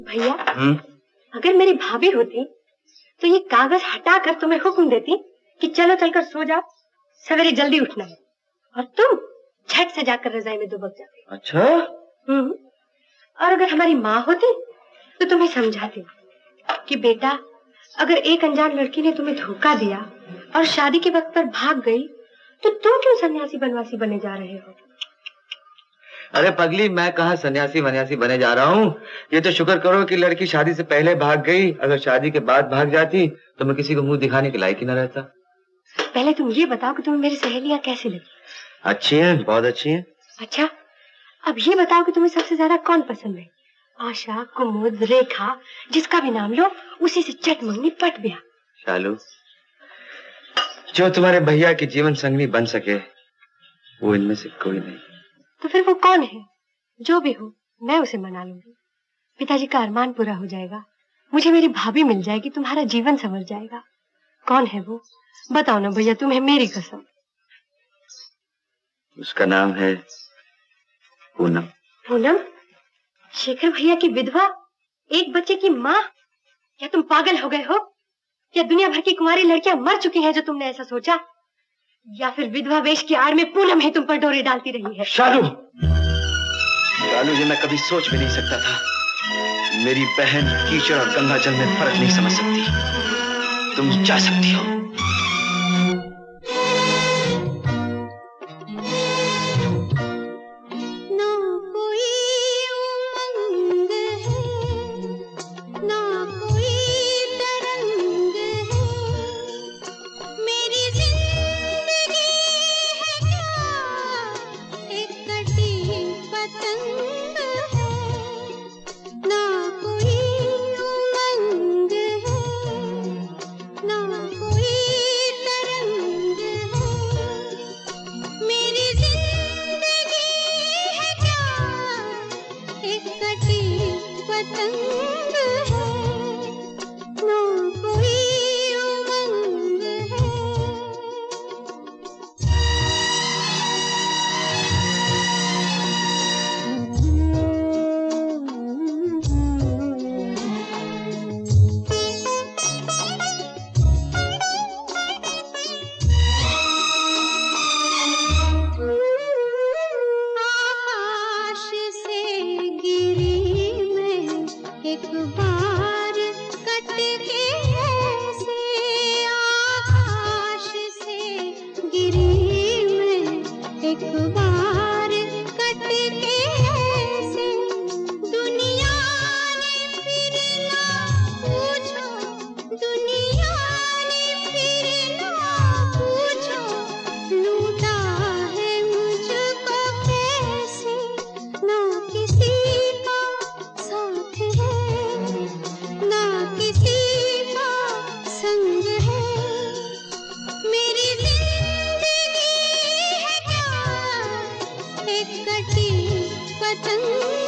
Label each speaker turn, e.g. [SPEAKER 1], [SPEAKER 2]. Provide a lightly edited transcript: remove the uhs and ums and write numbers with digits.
[SPEAKER 1] भैया, अगर मेरी भाभी होती तो ये कागज हटाकर तुम्हें हुक्म देती कि चलो चलकर सो जाओ, सवेरे जल्दी उठना है, और तुम झट से जाकर रजाई में दुबक जाते।
[SPEAKER 2] अच्छा?
[SPEAKER 1] और अगर हमारी माँ होती तो तुम्हें समझाती कि बेटा, अगर एक अनजान लड़की ने तुम्हें धोखा दिया और शादी के वक्त पर भाग गई तो तुम क्यों सन्यासी बनवासी बने जा रहे हो?
[SPEAKER 2] अरे पगली, मैं कहाँ सन्यासी वन्यासी बने जा रहा हूँ। ये तो शुक्र करो कि लड़की शादी से पहले भाग गई। अगर शादी के बाद भाग जाती तो मैं किसी को मुंह दिखाने के लायक ही न रहता।
[SPEAKER 1] पहले तुम ये बताओ कि तुम्हें मेरी सहेलियां कैसी लगी?
[SPEAKER 2] अच्छी हैं, बहुत अच्छी हैं।
[SPEAKER 1] अच्छा, अब ये बताओ कि तुम्हें सबसे ज्यादा कौन पसंद है? आशा, कुमुद, रेखा, जिसका भी नाम लो उसी से चट मंगनी पट ब्याह।
[SPEAKER 2] शालू, जो तुम्हारे भैया की जीवन संगनी बन सके वो इनमें से कोई नहीं।
[SPEAKER 1] तो फिर वो कौन है? जो भी हो, मैं उसे मना लूंगी। पिताजी का अरमान पूरा हो जाएगा, मुझे मेरी भाभी मिल जाएगी, तुम्हारा जीवन संवर जाएगा। कौन है वो? बताओ ना भैया, तुम्हें मेरी कसम।
[SPEAKER 2] उसका नाम है पूनम।
[SPEAKER 1] पूनम? शेखर भैया की विधवा, एक बच्चे की माँ? क्या तुम पागल हो गए हो? क्या दुनिया भर की कुंवारी लड़कियां मर चुकी हैं जो तुमने ऐसा सोचा? या फिर विधवा वेश की आड़ में पूनम ही तुम पर डोरे डालती रही है?
[SPEAKER 2] शालू, शालू, ये मैं कभी सोच भी नहीं सकता था। मेरी बहन कीचड़ और गंगा जल में फर्क नहीं समझ सकती। तुम जा सकती हो।
[SPEAKER 3] पतंग